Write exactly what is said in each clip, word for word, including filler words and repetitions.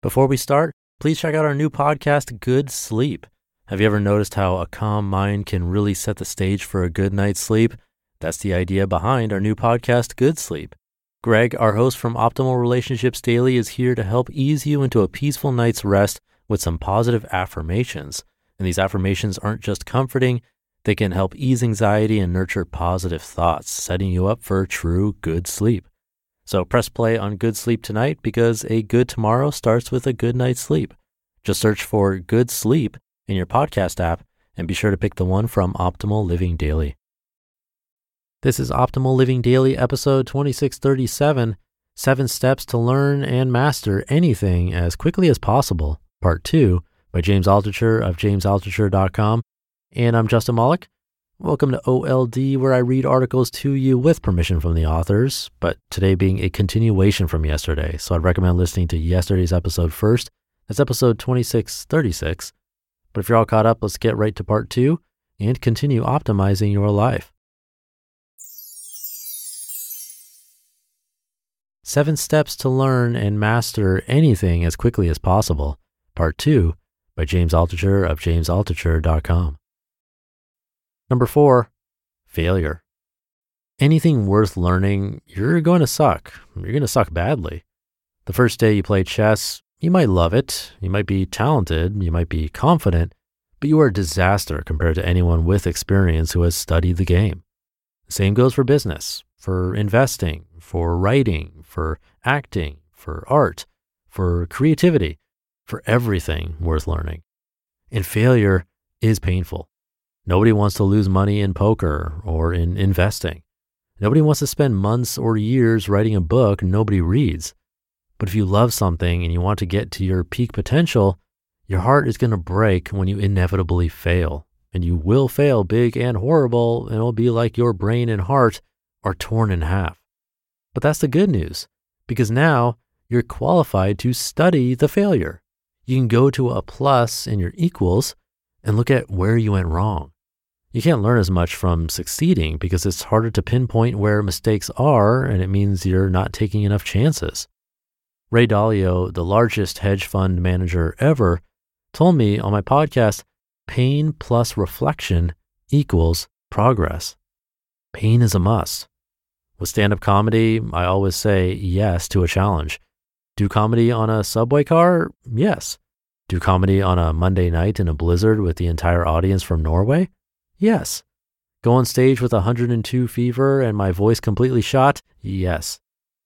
Before we start, please check out our new podcast, Good Sleep. Have you ever noticed how a calm mind can really set the stage for a good night's sleep? That's the idea behind our new podcast, Good Sleep. Greg, our host from Optimal Relationships Daily, is here to help ease you into a peaceful night's rest with some positive affirmations. And these affirmations aren't just comforting, they can help ease anxiety and nurture positive thoughts, setting you up for true good sleep. So press play on Good Sleep tonight because a good tomorrow starts with a good night's sleep. Just search for Good Sleep in your podcast app and be sure to pick the one from Optimal Living Daily. This is Optimal Living Daily, episode twenty-six thirty-seven, Seven Steps to Learn and Master Anything as Quickly as Possible, Part two, by James Altucher of james altucher dot com. And I'm Justin Malik. Welcome to O L D, where I read articles to you with permission from the authors, but today being a continuation from yesterday, so I'd recommend listening to yesterday's episode first. That's episode twenty-six thirty-six. But if you're all caught up, let's get right to part two and continue optimizing your life. Seven Steps to Learn and Master Anything as Quickly as Possible, Part two, by James Altucher of james altucher dot com. Number four, failure. Anything worth learning, you're going to suck. You're going to suck badly. The first day you play chess, you might love it, you might be talented, you might be confident, but you are a disaster compared to anyone with experience who has studied the game. Same goes for business, for investing, for writing, for acting, for art, for creativity, for everything worth learning. And failure is painful. Nobody wants to lose money in poker or in investing. Nobody wants to spend months or years writing a book nobody reads. But if you love something and you want to get to your peak potential, your heart is going to break when you inevitably fail. And you will fail big and horrible, and it'll be like your brain and heart are torn in half. But that's the good news, because now you're qualified to study the failure. You can go to a plus in your equals and look at where you went wrong. You can't learn as much from succeeding because it's harder to pinpoint where mistakes are, and it means you're not taking enough chances. Ray Dalio, the largest hedge fund manager ever, told me on my podcast, pain plus reflection equals progress. Pain is a must. With stand-up comedy, I always say yes to a challenge. Do comedy on a subway car? Yes. Do comedy on a Monday night in a blizzard with the entire audience from Norway? Yes. Go on stage with one hundred two fever and my voice completely shot? Yes.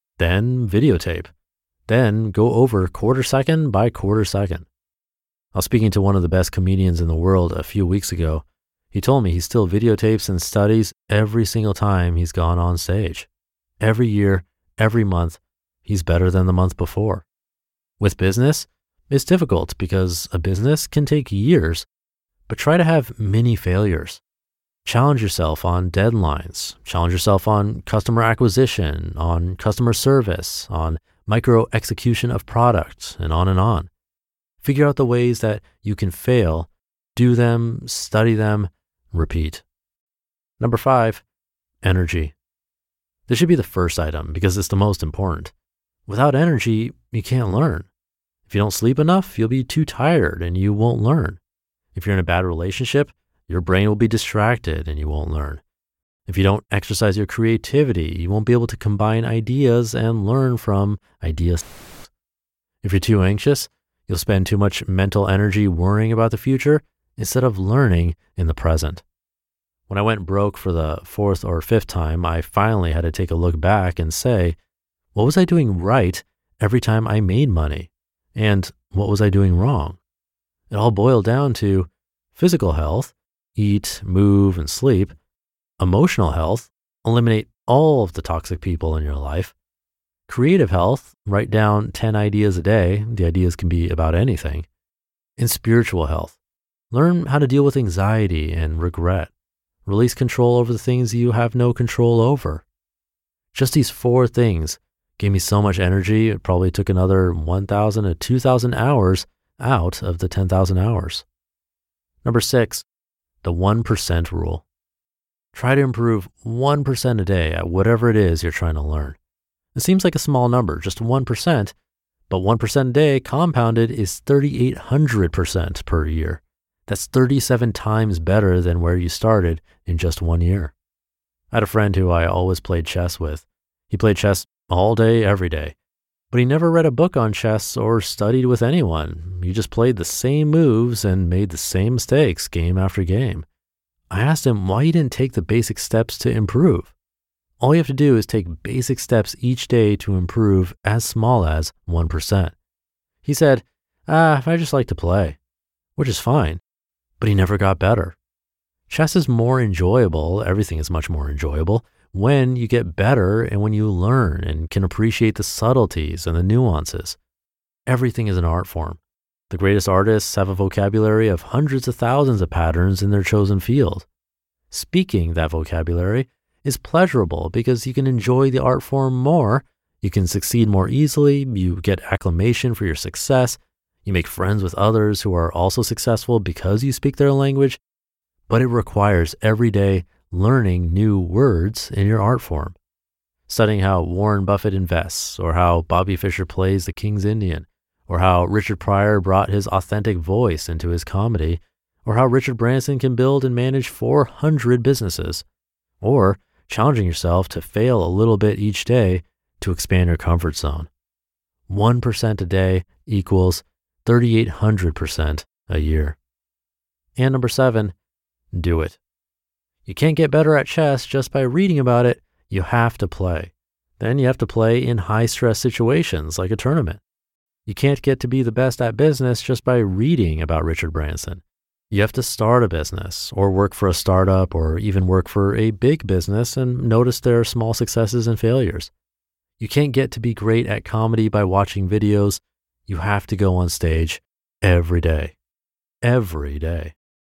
Then videotape. Then go over quarter second by quarter second. I was speaking to one of the best comedians in the world a few weeks ago. He told me he still videotapes and studies every single time he's gone on stage. Every year, every month, he's better than the month before. With business, it's difficult because a business can take years, but try to have mini failures. Challenge yourself on deadlines. Challenge yourself on customer acquisition, on customer service, on micro execution of products, and on and on. Figure out the ways that you can fail, do them, study them, repeat. Number five, energy. This should be the first item because it's the most important. Without energy, you can't learn. If you don't sleep enough, you'll be too tired and you won't learn. If you're in a bad relationship, your brain will be distracted and you won't learn. If you don't exercise your creativity, you won't be able to combine ideas and learn from ideas. If you're too anxious, you'll spend too much mental energy worrying about the future instead of learning in the present. When I went broke for the fourth or fifth time, I finally had to take a look back and say, what was I doing right every time I made money? And what was I doing wrong? It all boiled down to physical health, eat, move, and sleep. Emotional health, eliminate all of the toxic people in your life. Creative health, write down ten ideas a day. The ideas can be about anything. And spiritual health, learn how to deal with anxiety and regret. Release control over the things you have no control over. Just these four things gave me so much energy, it probably took another one thousand to two thousand hours out of the ten thousand hours. Number six, the one percent rule. Try to improve one percent a day at whatever it is you're trying to learn. It seems like a small number, just one percent, But one percent a day compounded is thirty-eight hundred percent per year. That's thirty-seven times better than where you started in just one year. I had a friend who I always played chess with. He played chess all day, every day. But he never read a book on chess or studied with anyone. He just played the same moves and made the same mistakes game after game. I asked him why he didn't take the basic steps to improve. All you have to do is take basic steps each day to improve as small as one percent. He said, ah, I just like to play, which is fine, but he never got better. Chess is more enjoyable, everything is much more enjoyable, when you get better and when you learn and can appreciate the subtleties and the nuances. Everything is an art form. The greatest artists have a vocabulary of hundreds of thousands of patterns in their chosen field. Speaking that vocabulary is pleasurable because you can enjoy the art form more, you can succeed more easily, you get acclamation for your success, you make friends with others who are also successful because you speak their language, but it requires every day learning new words in your art form. Studying how Warren Buffett invests, or how Bobby Fischer plays the King's Indian, or how Richard Pryor brought his authentic voice into his comedy, or how Richard Branson can build and manage four hundred businesses, or challenging yourself to fail a little bit each day to expand your comfort zone. one percent a day equals thirty-eight hundred percent a year. And number seven, do it. You can't get better at chess just by reading about it. You have to play. Then you have to play in high-stress situations like a tournament. You can't get to be the best at business just by reading about Richard Branson. You have to start a business or work for a startup or even work for a big business and notice their small successes and failures. You can't get to be great at comedy by watching videos. You have to go on stage every day. Every day.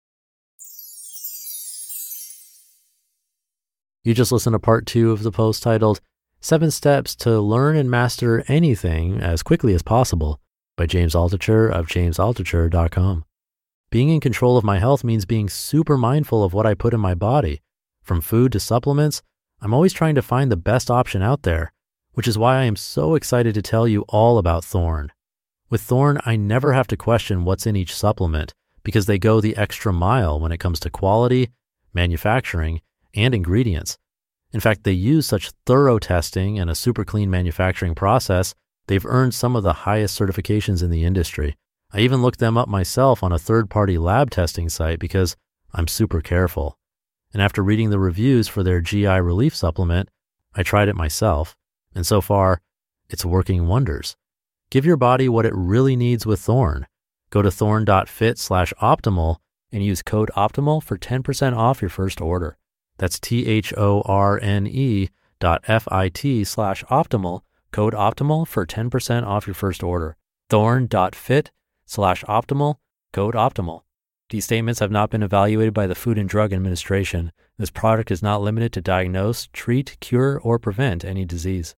You just listened to part two of the post titled Seven Steps to Learn and Master Anything as Quickly as Possible by James Altucher of james altucher dot com. Being in control of my health means being super mindful of what I put in my body. From food to supplements, I'm always trying to find the best option out there, which is why I am so excited to tell you all about Thorne. With Thorne, I never have to question what's in each supplement because they go the extra mile when it comes to quality, manufacturing, and ingredients. In fact, they use such thorough testing and a super clean manufacturing process, they've earned some of the highest certifications in the industry. I even looked them up myself on a third-party lab testing site because I'm super careful. And after reading the reviews for their G I relief supplement, I tried it myself. And so far, it's working wonders. Give your body what it really needs with Thorne. Go to thorne.fit slash optimal and use code OPTIMAL for ten percent off your first order. That's T-H-O-R-N-E dot F-I-T slash optimal, code OPTIMAL for ten percent off your first order. Thorne.fit slash optimal, code OPTIMAL. These statements have not been evaluated by the Food and Drug Administration. This product is not limited to diagnose, treat, cure, or prevent any disease.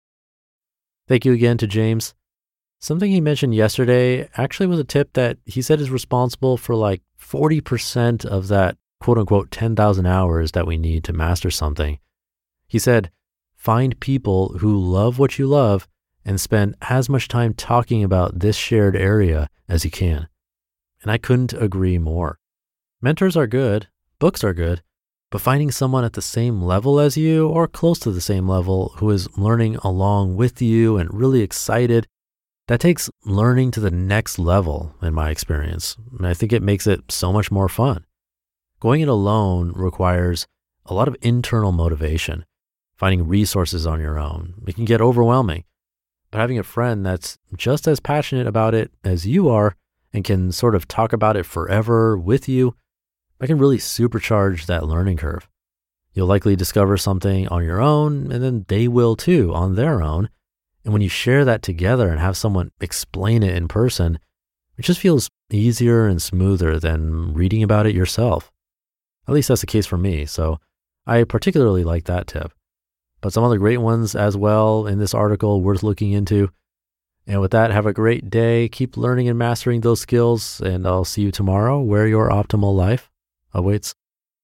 Thank you again to James. Something he mentioned yesterday actually was a tip that he said is responsible for like forty percent of that quote unquote ten thousand hours that we need to master something. He said, find people who love what you love and spend as much time talking about this shared area as you can. And I couldn't agree more. Mentors are good, books are good, but finding someone at the same level as you or close to the same level who is learning along with you and really excited, that takes learning to the next level in my experience. And I think it makes it so much more fun. Going it alone requires a lot of internal motivation. Finding resources on your own, it can get overwhelming. But having a friend that's just as passionate about it as you are and can sort of talk about it forever with you, that can really supercharge that learning curve. You'll likely discover something on your own, and then they will too on their own. And when you share that together and have someone explain it in person, it just feels easier and smoother than reading about it yourself. At least that's the case for me, so I particularly like that tip. But some other great ones as well in this article worth looking into. And with that, have a great day. Keep learning and mastering those skills, and I'll see you tomorrow where your optimal life awaits.